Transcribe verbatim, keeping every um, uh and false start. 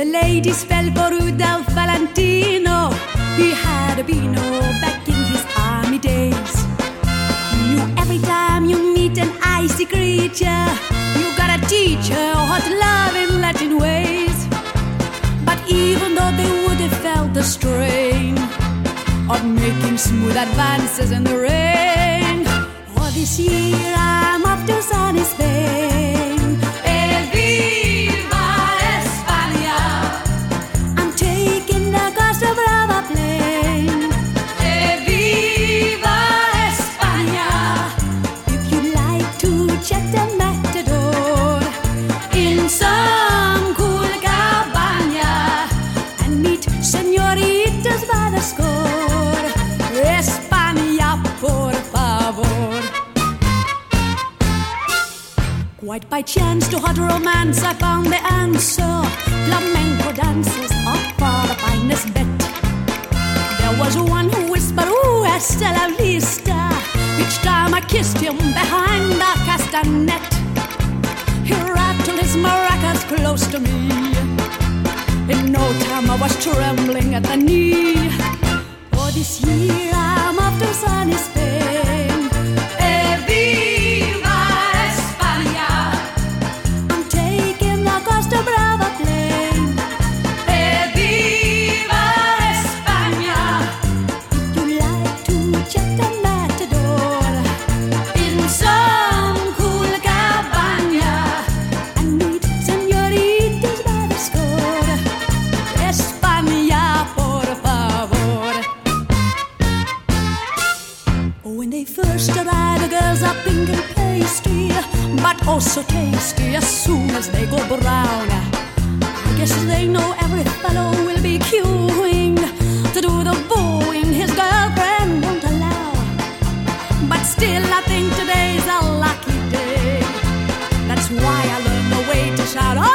the ladies fell for Rudolph Valentino. He had a beano back in his army days. You knew every time you meet an icy creature, you gotta teach her what to love in Latin ways. But even though they would have felt the strain of making smooth advances in the rain, oh, this year I'm off to sunny Spain. El Viva España. I'm taking the Costa Brava plane. El Viva España. If you'd like to check the Matador in some cool cabana and meet senoritas by the score, España, por favor. Quite by chance to hot romance I found the answer. Flamenco dances are for the finest bet. There was one who whispered, ooh, hasta la vista, each time I kissed him behind the castanet. He rattled his maracas close to me. In no time I was trembling at the knee. For this year I'm off to sunny Spain. Eh, viva España. I'm taking the Costa Brava plane. Eh, viva España. If you like to check the Matador in some cool cabana and meet senoritas by the score, España, por favor. When they first arrive, the girls are pink and pasty, but oh so tasty as soon as they go brown. I guess they know every fellow will be queuing to do the booing his girlfriend won't allow. But still I think today's a lucky day. That's why I learned the way to shout,